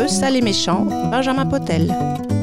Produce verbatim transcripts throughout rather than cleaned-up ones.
Affreux, sale et méchant, Benjamin Potel.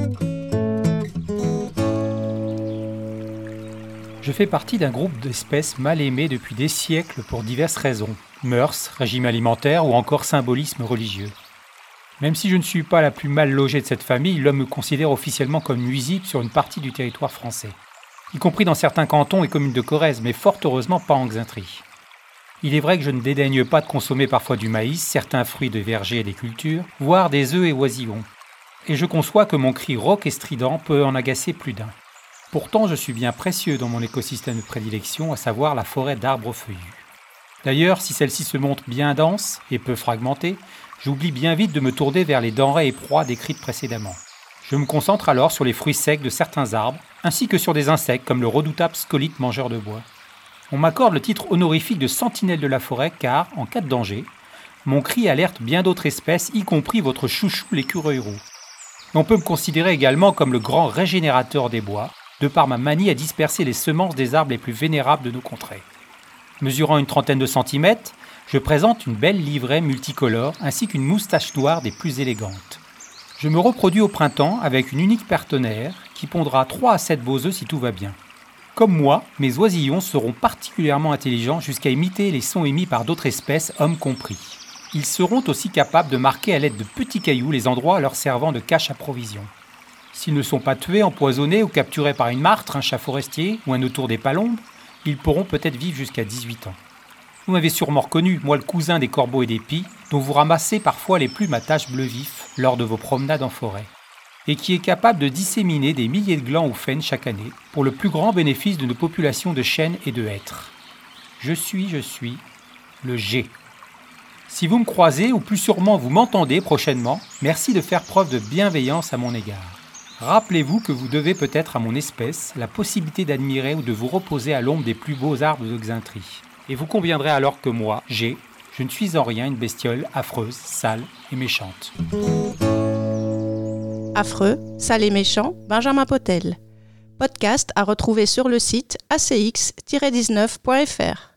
Je fais partie d'un groupe d'espèces mal aimées depuis des siècles pour diverses raisons, mœurs, régime alimentaire ou encore symbolisme religieux. Même si je ne suis pas la plus mal logée de cette famille, l'homme me considère officiellement comme nuisible sur une partie du territoire français, y compris dans certains cantons et communes de Corrèze, mais fort heureusement pas en Xaintrie. Il est vrai que je ne dédaigne pas de consommer parfois du maïs, certains fruits de vergers et des cultures, voire des œufs et oisillons. Et je conçois que mon cri rauque et strident peut en agacer plus d'un. Pourtant, je suis bien précieux dans mon écosystème de prédilection, à savoir la forêt d'arbres feuillus. D'ailleurs, si celle-ci se montre bien dense et peu fragmentée, j'oublie bien vite de me tourner vers les denrées et proies décrites précédemment. Je me concentre alors sur les fruits secs de certains arbres, ainsi que sur des insectes comme le redoutable scolite mangeur de bois. On m'accorde le titre honorifique de sentinelle de la forêt car, en cas de danger, mon cri alerte bien d'autres espèces, y compris votre chouchou l'écureuil roux. On peut me considérer également comme le grand régénérateur des bois, de par ma manie à disperser les semences des arbres les plus vénérables de nos contrées. Mesurant une trentaine de centimètres, je présente une belle livrée multicolore ainsi qu'une moustache noire des plus élégantes. Je me reproduis au printemps avec une unique partenaire qui pondra trois à sept beaux œufs si tout va bien. Comme moi, mes oisillons seront particulièrement intelligents jusqu'à imiter les sons émis par d'autres espèces, hommes compris. Ils seront aussi capables de marquer à l'aide de petits cailloux les endroits leur servant de cache à provisions. S'ils ne sont pas tués, empoisonnés ou capturés par une martre, un chat forestier ou un autour des palombes, ils pourront peut-être vivre jusqu'à dix-huit ans. Vous m'avez sûrement reconnu, moi le cousin des corbeaux et des pies, dont vous ramassez parfois les plumes à taches bleu vif lors de vos promenades en forêt, et qui est capable de disséminer des milliers de glands ou faines chaque année, pour le plus grand bénéfice de nos populations de chênes et de hêtres. Je suis, je suis, le G. Si vous me croisez, ou plus sûrement vous m'entendez prochainement, merci de faire preuve de bienveillance à mon égard. Rappelez-vous que vous devez peut-être à mon espèce la possibilité d'admirer ou de vous reposer à l'ombre des plus beaux arbres de Xaintrie. Et vous conviendrez alors que moi, G, je ne suis en rien une bestiole affreuse, sale et méchante. Affreux, sale et méchant, Benjamin Potel. Podcast à retrouver sur le site a c x tiret dix-neuf point f r.